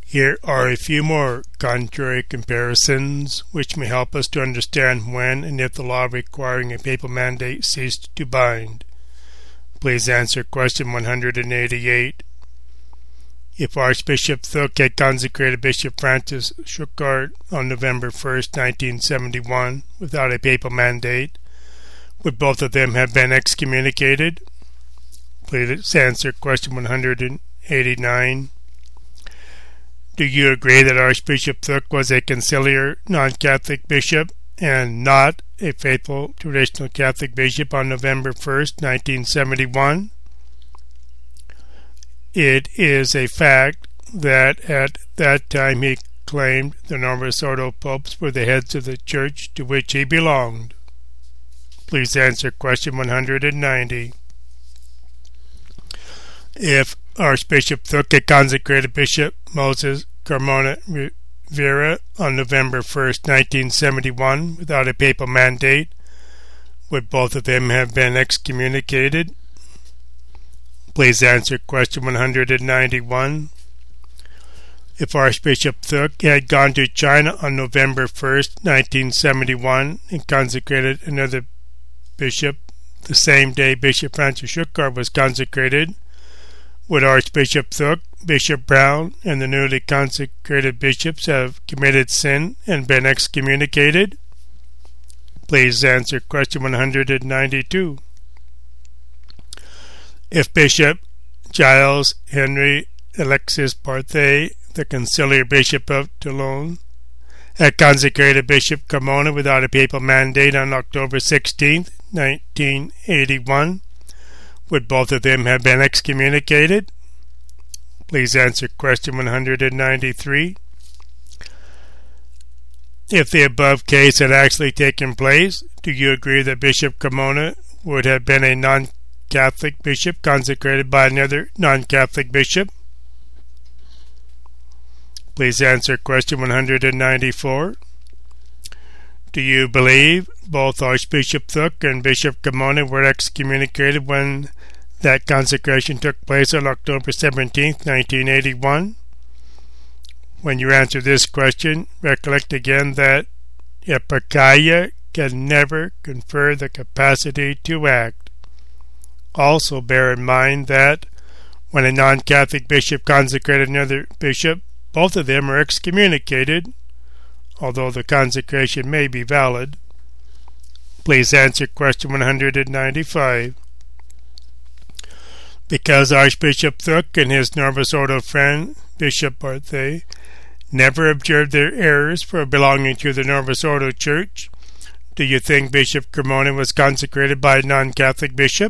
Here are a few more contrary comparisons which may help us to understand when and if the law requiring a papal mandate ceased to bind. Please answer question 188. If Archbishop Thuk had consecrated Bishop Francis Schuckardt on November 1st, 1971, without a papal mandate, would both of them have been excommunicated? Please answer question 189. Do you agree that Archbishop Thuk was a conciliar non-Catholic bishop and not a faithful traditional Catholic bishop on November 1st, 1971? It is a fact that at that time he claimed the Novus Ordo popes were the heads of the church to which he belonged. Please answer question 190. If Archbishop Thuk had consecrated Bishop Moses Carmona Rivera on November 1st, 1971, without a papal mandate, would both of them have been excommunicated? Please answer question 191. If Archbishop Thuk had gone to China on November 1st, 1971, and consecrated another bishop the same day Bishop Francis Schuckardt was consecrated, would Archbishop Thuk, Bishop Brown, and the newly consecrated bishops have committed sin and been excommunicated? Please answer question 192. If Bishop Giles Henry Alexis Parthay, the conciliar bishop of Toulon, had consecrated Bishop Carmona without a papal mandate on October 16, 1981, would both of them have been excommunicated? Please answer question 193. If the above case had actually taken place, do you agree that Bishop Carmona would have been a non-Catholic bishop consecrated by another non-Catholic bishop? Please answer question 194. Do you believe both Archbishop Thuk and Bishop Carmona were excommunicated when that consecration took place on October 17, 1981? When you answer this question, recollect again that Eparchia can never confer the capacity to act. Also bear in mind that when a non-Catholic bishop consecrated another bishop, both of them are excommunicated, although the consecration may be valid. Please answer question 195. Because Archbishop Thuk and his Novus Ordo friend, Bishop Parthay, never observed their errors for belonging to the Novus Ordo Church, do you think Bishop Carmona was consecrated by a non-Catholic bishop?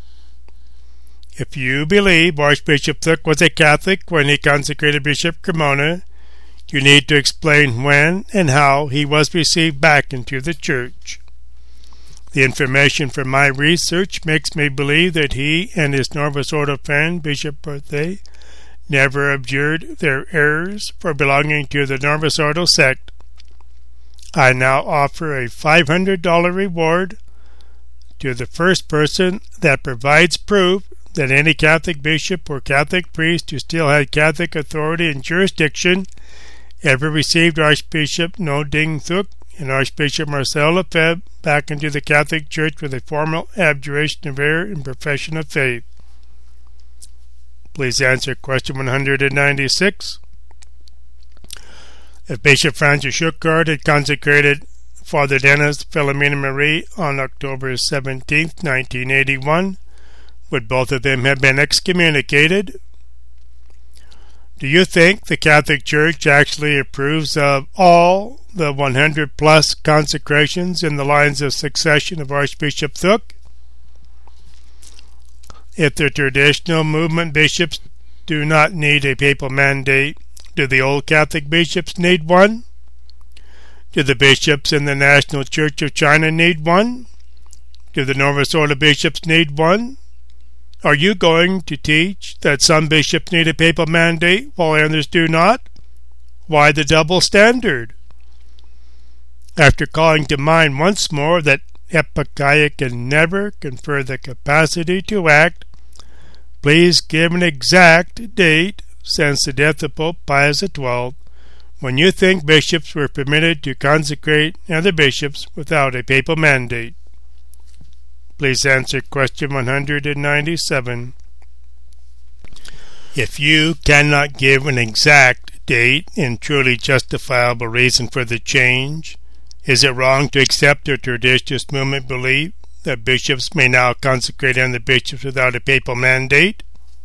If you believe Archbishop Thuk was a Catholic when he consecrated Bishop Carmona, you need to explain when and how he was received back into the church. The information from my research makes me believe that he and his Novus Ordo friend, Bishop Parthay, never abjured their errors for belonging to the Novus Ordo sect. I now offer a $500 reward to the first person that provides proof that any Catholic bishop or Catholic priest who still had Catholic authority and jurisdiction ever received Archbishop No Ding Thuk and Archbishop Marcel Lefebvre back into the Catholic Church with a formal abjuration of error and profession of faith. Please answer question 196. If Bishop Francis Schuckardt had consecrated Father Denis Philomena Marie on October 17, 1981, would both of them have been excommunicated? Do you think the Catholic Church actually approves of all the 100-plus consecrations in the lines of succession of Archbishop Thuk? If the traditional movement bishops do not need a papal mandate, do the old Catholic bishops need one? Do the bishops in the National Church of China need one? Do the Novus Ordo bishops need one? Are you going to teach that some bishops need a papal mandate while others do not? Why the double standard? After calling to mind once more that Eparchia can never confer the capacity to act, please give an exact date since the death of Pope Pius XII, when you think bishops were permitted to consecrate other bishops without a papal mandate? Please answer question 197. If you cannot give an exact date and truly justifiable reason for the change, is it wrong to accept the traditionalist movement belief that bishops may now consecrate other bishops without a papal mandate?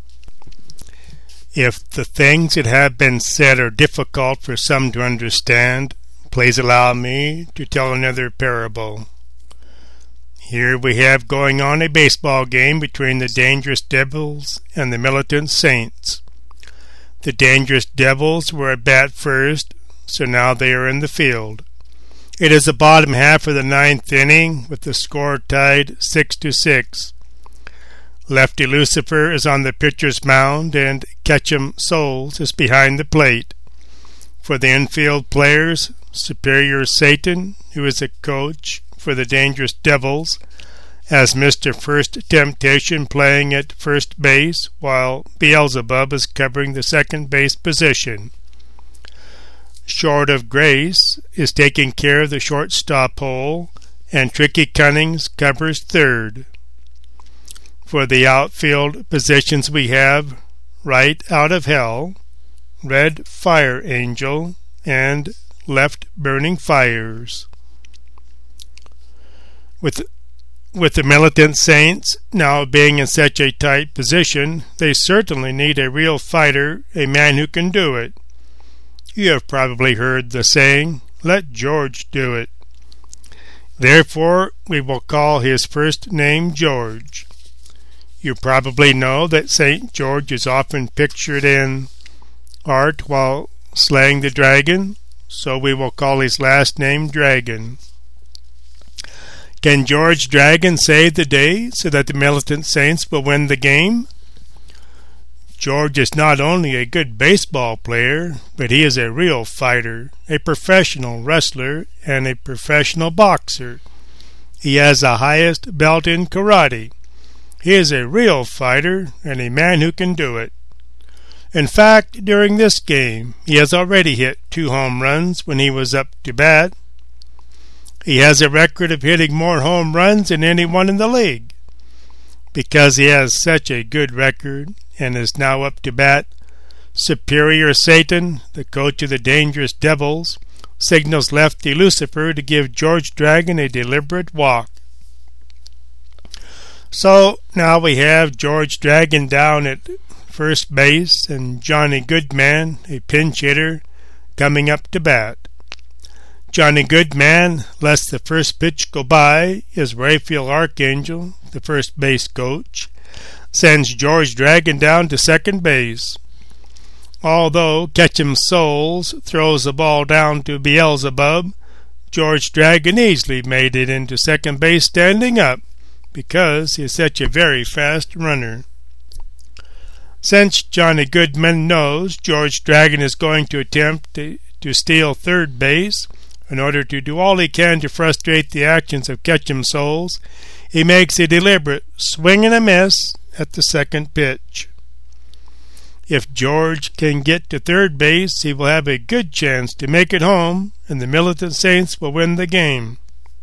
If the things that have been said are difficult for some to understand, please allow me to tell another parable. Here we have going on a baseball game between the Dangerous Devils and the Militant Saints. The Dangerous Devils were at bat first, so now they are in the field. It is the bottom half of the ninth inning, with the score tied 6-6. Lefty Lucifer is on the pitcher's mound, and Ketchum Souls is behind the plate. For the infield players, Superior Satan, who is a coach for the Dangerous Devils, as Mr. First Temptation playing at first base, while Beelzebub is covering the second base position. Short of Grace is taking care of the shortstop hole, and Tricky Cunnings covers third. For the outfield positions we have Right Out of Hell, Red Fire Angel, and Left Burning Fires. With the Militant Saints now being in such a tight position, they certainly need a real fighter, a man who can do it. You have probably heard the saying, "Let George do it." Therefore, we will call his first name George. You probably know that St. George is often pictured in art while slaying the dragon, so we will call his last name Dragon. Can George Dragon save the day so that the Militant Saints will win the game? George is not only a good baseball player, but he is a real fighter, a professional wrestler, and a professional boxer. He has the highest belt in karate. He is a real fighter and a man who can do it. In fact, during this game, he has already hit 2 home runs when he was up to bat. He has a record of hitting more home runs than anyone in the league. Because he has such a good record and is now up to bat, Superior Satan, the coach of the Dangerous Devils, signals Lefty Lucifer to give George Dragon a deliberate walk. So now we have George Dragon down at first base and Johnny Goodman, a pinch hitter, coming up to bat. Johnny Goodman lets the first pitch go by as Raphael Archangel, the first base coach, sends George Dragon down to second base. Although Ketchum Souls throws the ball down to Beelzebub, George Dragon easily made it into second base standing up because he is such a very fast runner. Since Johnny Goodman knows George Dragon is going to attempt to steal third base, in order to do all he can to frustrate the actions of Ketchum Souls, he makes a deliberate swing and a miss at the second pitch. If George can get to third base, he will have a good chance to make it home, and the Militant Saints will win the game.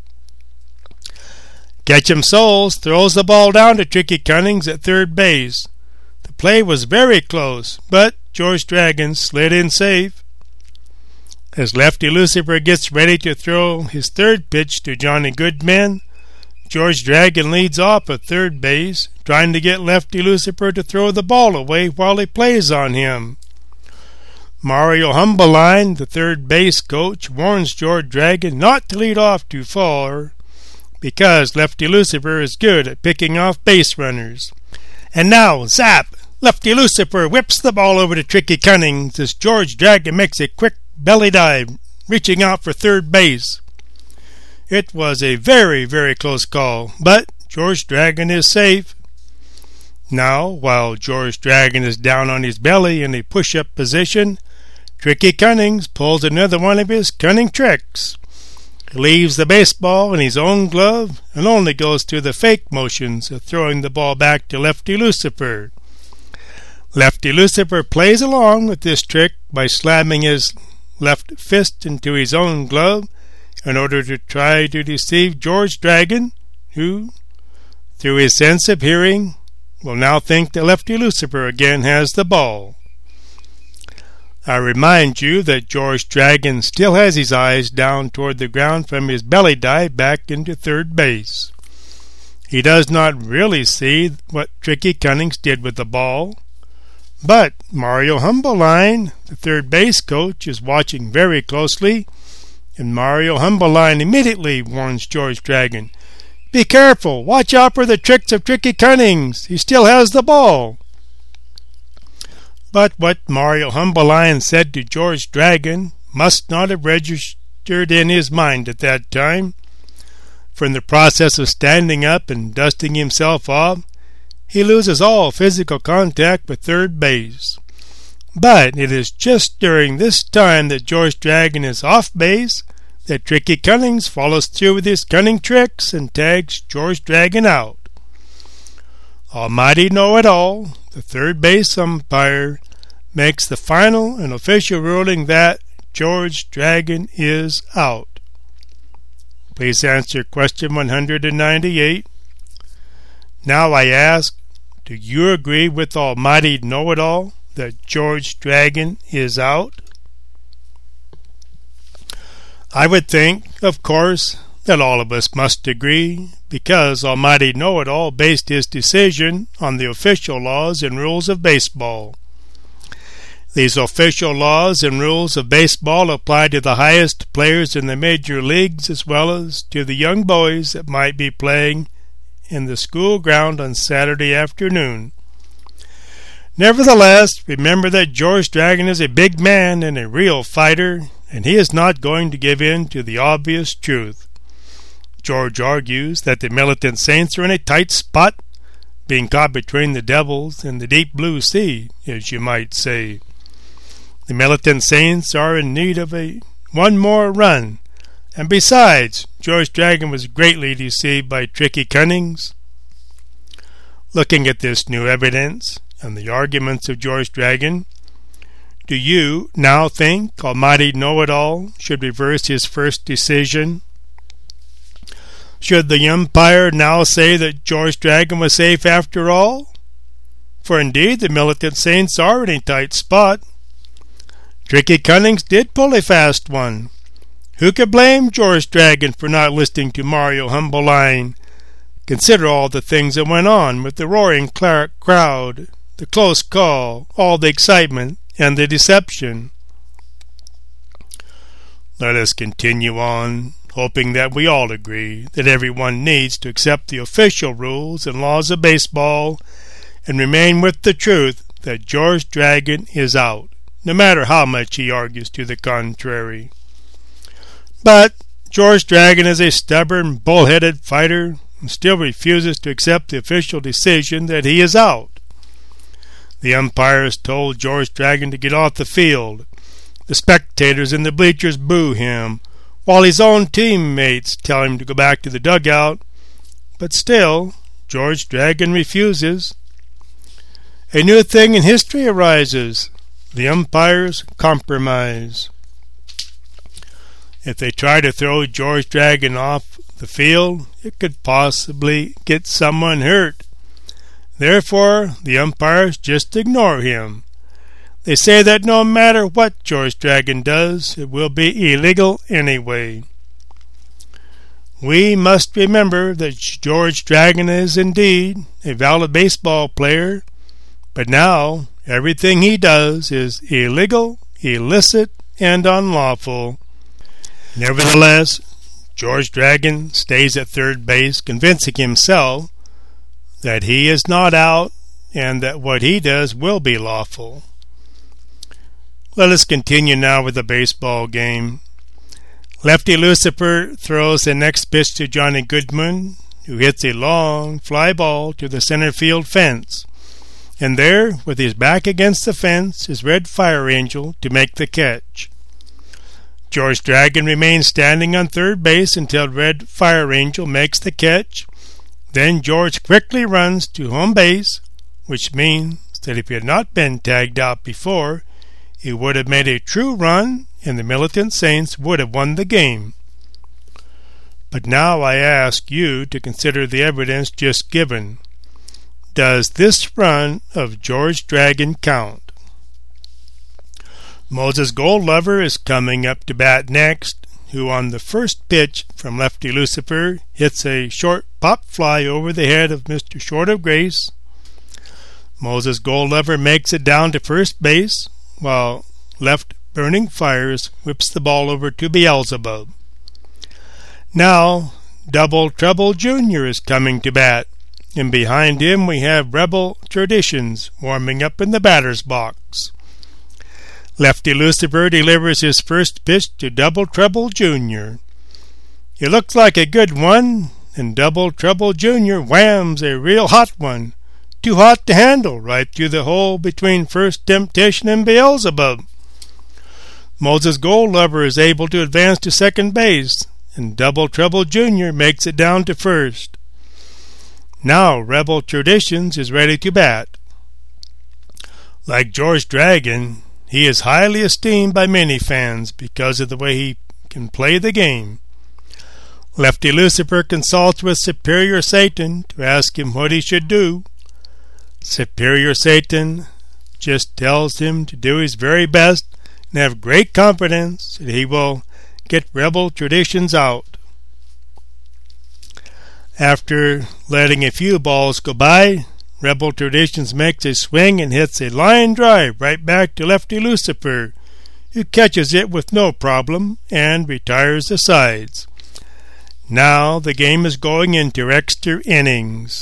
Ketchum Souls throws the ball down to Tricky Cunnings at third base. The play was very close, but George Dragon slid in safe. As Lefty Lucifer gets ready to throw his third pitch to Johnny Goodman, George Dragon leads off at third base, trying to get Lefty Lucifer to throw the ball away while he plays on him. Mario Humbeline, the third base coach, warns George Dragon not to lead off too far because Lefty Lucifer is good at picking off base runners. And now, zap! Lefty Lucifer whips the ball over to Tricky Cunnings as George Dragon makes a quick belly dive, reaching out for third base. It was a very, very close call, but George Dragon is safe. Now, while George Dragon is down on his belly in a push-up position, Tricky Cunnings pulls another one of his cunning tricks. He leaves the baseball in his own glove and only goes through the fake motions of throwing the ball back to Lefty Lucifer. Lefty Lucifer plays along with this trick by slamming his left fist into his own glove in order to try to deceive George Dragon, who, through his sense of hearing, will now think that Lefty Lucifer again has the ball. I remind you that George Dragon still has his eyes down toward the ground from his belly dive back into third base. He does not really see what Tricky Cunnings did with the ball, but Mario Humbleline, the third base coach, is watching very closely, and Mario Humbleline immediately warns George Dragon, "Be careful! Watch out for the tricks of Tricky Cunnings! He still has the ball!" But what Mario Humbleline said to George Dragon must not have registered in his mind at that time, for in the process of standing up and dusting himself off, he loses all physical contact with third base. But it is just during this time that George Dragon is off base that Tricky Cunnings follows through with his cunning tricks and tags George Dragon out. Almighty Know-It-All, the third base umpire, makes the final and official ruling that George Dragon is out. Please answer question 198. Now I ask, do you agree with Almighty Know-It-All that George Dragon is out? I would think, of course, that all of us must agree, because Almighty Know-It-All based his decision on the official laws and rules of baseball. These official laws and rules of baseball apply to the highest players in the major leagues as well as to the young boys that might be playing in the school ground on Saturday afternoon. Nevertheless, remember that George Dragon is a big man and a real fighter, and he is not going to give in to the obvious truth. George argues that the Militant Saints are in a tight spot, being caught between the Devils and the deep blue sea, as you might say. The Militant Saints are in need of one more run, and besides, George Dragon was greatly deceived by Tricky Cunnings. Looking at this new evidence and the arguments of George Dragon, do you now think Almighty Know-It-All should reverse his first decision? Should the umpire now say that George Dragon was safe after all? For indeed the Militant Saints are in a tight spot. Tricky Cunnings did pull a fast one. Who could blame George Dragon for not listening to Mario Humbleline? Consider all the things that went on with the roaring crowd, the close call, all the excitement, and the deception. Let us continue on, hoping that we all agree that everyone needs to accept the official rules and laws of baseball and remain with the truth that George Dragon is out, no matter how much he argues to the contrary. But George Dragon is a stubborn, bull-headed fighter and still refuses to accept the official decision that he is out. The umpires told George Dragon to get off the field. The spectators in the bleachers boo him, while his own teammates tell him to go back to the dugout. But still, George Dragon refuses. A new thing in history arises. The umpires compromise. If they try to throw George Dragon off the field, it could possibly get someone hurt. Therefore, the umpires just ignore him. They say that no matter what George Dragon does, it will be illegal anyway. We must remember that George Dragon is indeed a valid baseball player, but now everything he does is illegal, illicit, and unlawful. Nevertheless, George Dragon stays at third base, convincing himself that he is not out and that what he does will be lawful. Let us continue now with the baseball game. Lefty Lucifer throws the next pitch to Johnny Goodman, who hits a long fly ball to the center field fence. And there, with his back against the fence, is Red Fire Angel to make the catch. George Dragon remains standing on third base until Red Fire Angel makes the catch. Then George quickly runs to home base, which means that if he had not been tagged out before, he would have made a true run and the Militant Saints would have won the game. But now I ask you to consider the evidence just given. Does this run of George Dragon count? Moses Goldlover is coming up to bat next, who on the first pitch from Lefty Lucifer hits a short pop fly over the head of Mr. Short of Grace. Moses Goldlover makes it down to first base, while Left Burning Fires whips the ball over to Beelzebub. Now, Double Trouble Jr. is coming to bat, and behind him we have Rebel Traditions warming up in the batter's box. Lefty Lucifer delivers his first pitch to Double Trouble Jr. It looks like a good one, and Double Trouble Jr. whams a real hot one, too hot to handle, right through the hole between First Temptation and Beelzebub. Moses Goldlover is able to advance to second base, and Double Trouble Jr. makes it down to first. Now Rebel Traditions is ready to bat. Like George Dragon, he is highly esteemed by many fans because of the way he can play the game. Lefty Lucifer consults with Superior Satan to ask him what he should do. Superior Satan just tells him to do his very best and have great confidence that he will get Rebel Traditions out. After letting a few balls go by, Rebel Traditions makes a swing and hits a line drive right back to Lefty Lucifer, who catches it with no problem and retires the sides. Now the game is going into extra innings.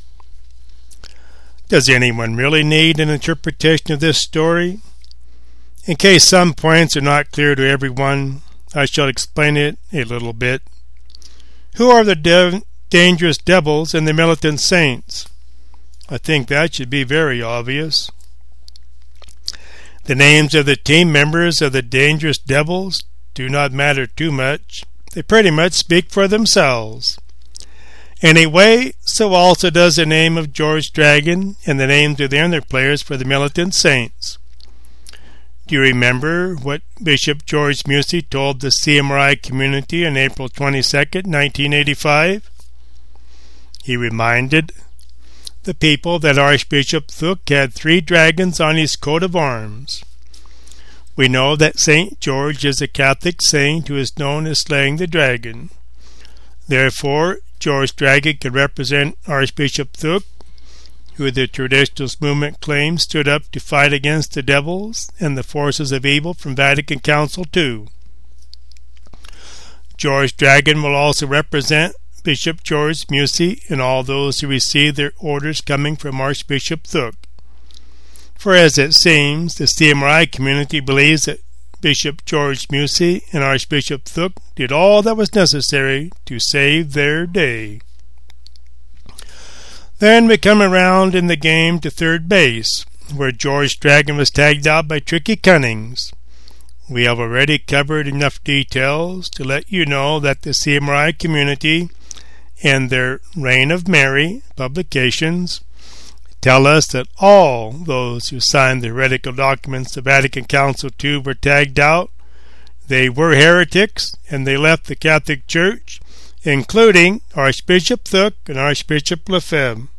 Does anyone really need an interpretation of this story? In case some points are not clear to everyone, I shall explain it a little bit. Who are the dangerous devils and the militant saints? I think that should be very obvious. The names of the team members of the dangerous devils do not matter too much. They pretty much speak for themselves. Anyway, so also does the name of George Dragon and the names of the other players for the militant saints. Do you remember what Bishop George Musey told the CMRI community on April 22, 1985? He reminded the people that Archbishop Thuk had 3 dragons on his coat of arms. We know that St. George is a Catholic saint who is known as slaying the dragon. Therefore, George Dragon could represent Archbishop Thuk, who the Traditionalist movement claims stood up to fight against the devils and the forces of evil from Vatican Council II. George Dragon will also represent Bishop George Musey and all those who receive their orders coming from Archbishop Thuk. For as it seems, the CMRI community believes that Bishop George Musey and Archbishop Thuk did all that was necessary to save their day. Then we come around in the game to third base, where George Dragon was tagged out by Tricky Cunnings. We have already covered enough details to let you know that the CMRI community and their Reign of Mary publications tell us that all those who signed the heretical documents of Vatican Council II were tagged out. They were heretics, and they left the Catholic Church, including Archbishop Thuk and Archbishop Lefebvre.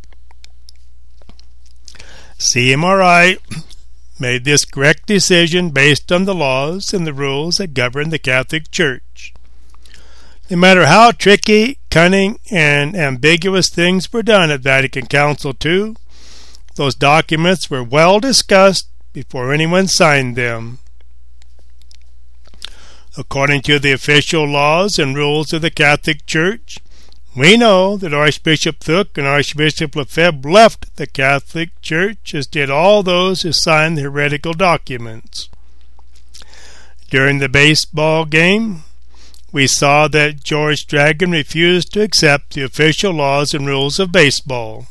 CMRI made this correct decision based on the laws and the rules that govern the Catholic Church. No matter how tricky, cunning, and ambiguous things were done at Vatican Council II, those documents were well discussed before anyone signed them. According to the official laws and rules of the Catholic Church, we know that Archbishop Thuk and Archbishop Lefebvre left the Catholic Church, as did all those who signed the heretical documents. During the baseball game, we saw that George Dragon refused to accept the official laws and rules of baseball.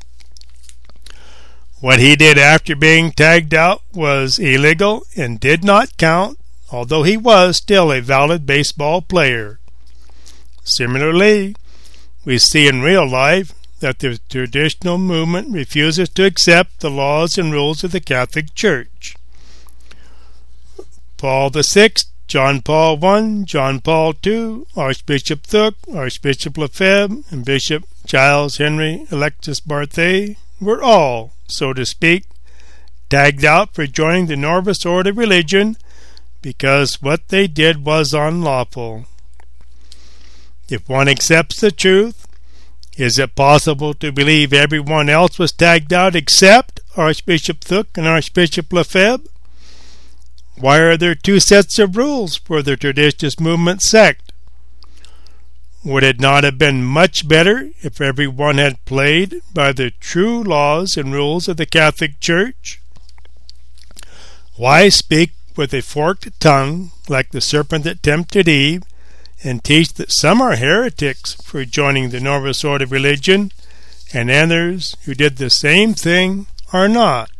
What he did after being tagged out was illegal and did not count, although he was still a valid baseball player. Similarly, we see in real life that the traditional movement refuses to accept the laws and rules of the Catholic Church. Paul VI, John Paul I, John Paul II, Archbishop Thuyck, Archbishop Lefebvre, and Bishop Giles Henry Alexis Barthé were all, so to speak, tagged out for joining the Novus Ordo religion because what they did was unlawful. If one accepts the truth, is it possible to believe everyone else was tagged out except Archbishop Thuyck and Archbishop Lefebvre? Why are there two sets of rules for the Traditionalist movement sect? Would it not have been much better if everyone had played by the true laws and rules of the Catholic Church? Why speak with a forked tongue like the serpent that tempted Eve, and teach that some are heretics for joining the Novus Ordo religion, and others who did the same thing are not?